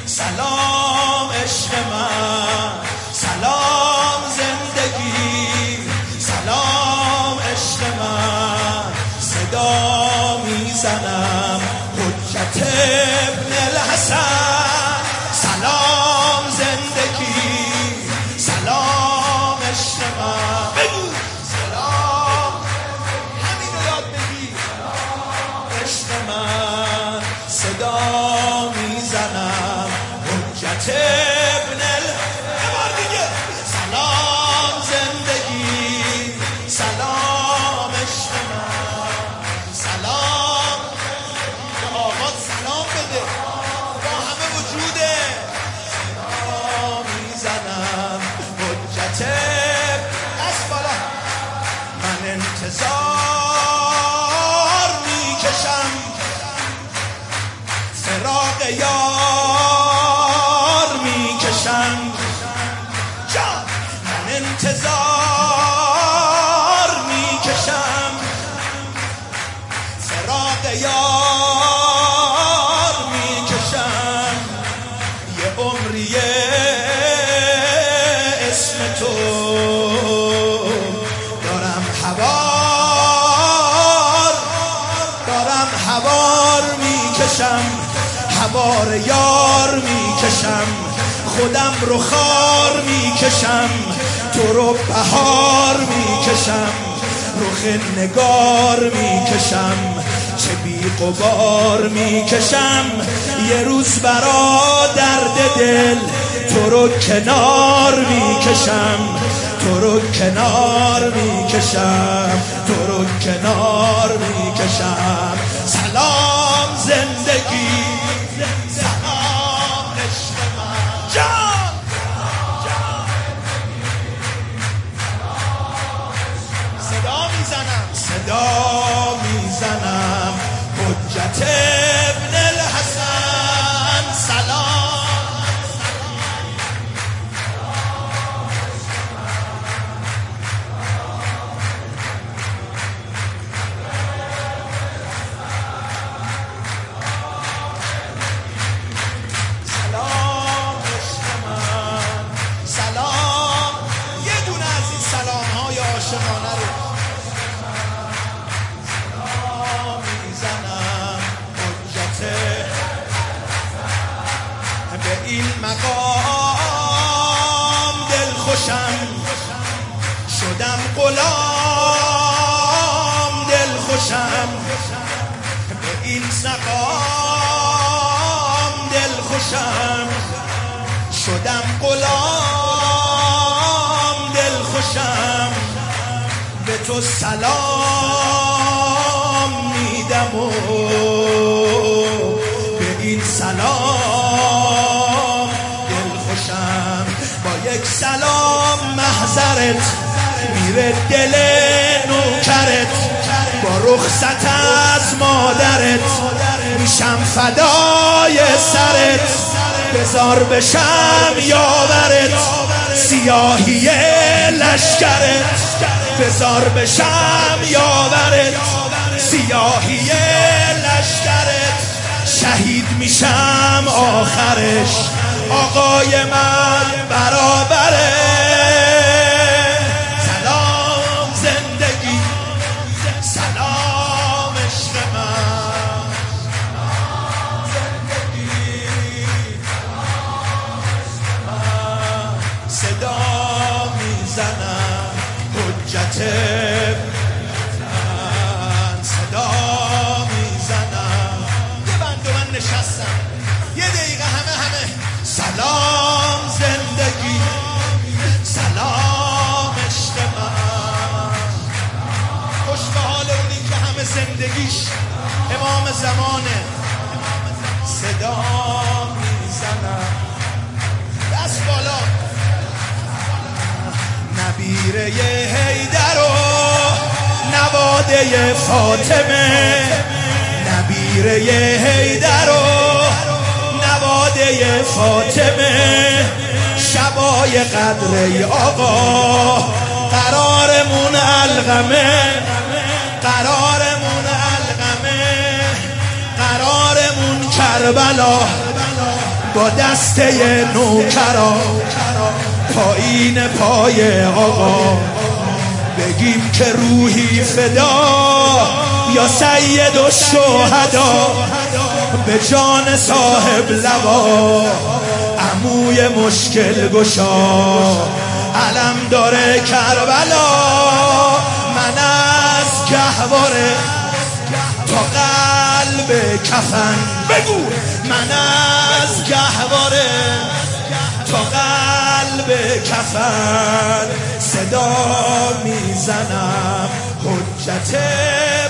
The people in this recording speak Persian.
سلام عشق من، سلام زندگی، سلام عشق من. صدا میزنم حجت ابن الحسن، سلام زندگی، سلام عشق من. بگو سلام، همین رو یاد بگی. عشق من صدا میزنم حجت ابن بار دیگه. سلام زندگی، سلام عشق من، سلام. به آقا سلام بده با همه وجوده. سلام میزنم حجت دست بالا. من انتظار میکشم فراق یار میکشم جان. من انتظار میکشم فراق یار میکشم. یه عمریه اسم تو دارم هوار میکشم، هوار یار میکشم. خودم رو خار میکشم، تو رو بهار میکشم. رخ نگار میکشم، چه بی غبار میکشم. یه روز برا درد دل تو رو کنار میکشم، تو رو کنار میکشم، تو رو کنار میکشم. سلام زندگی، سلام عشق من جان. صدا میزنم حجت ابن الحسن، سلام. سلام عشق من، سلام. یه دونه از این سلام های عاشقانه رو به این مقام دل خوشم شدم، غلام دل خوشم. به این سقام دل خوشم شدم، غلام دل خوشم. به تو سلام میدم و به این سلام دل خوشم. با یک سلام محضرت میره دل نوکرت، با رخصت از مادرت میشم فدای سرت. بزار بشم یاورت سیاهی لشکرت، بزار بشم یاورت سیاهی لشکرت. شهید میشم آخرش آقای من برابره. سلام زندگی، سلام عشق من، زندگی. صدا میزنم حجت من، صدا میزنم. یه بند و من نشستم یه دقیقه همه سلام زندگی، سلام عشق من. خوش به حال اونی که همه زندگیش امام زمانه. صدا میزنم دست بالا. نبیره حیدر و نواده فاطمه، نبیره حیدر و نواده فاطمه. شبای قدر ای آقا قرارمون القمه، قرارمون القمه، قرارمون کربلا. با دسته نوکرا پایین پای آقا بگیم که روحی فدا یا سید الشهدا به جان صاحب لوا عموی مشکل گشا علم داره کربلا من از گهواره تا قلب کفن بگو من از گهواره تا قلب کفن صدا میزنم حجت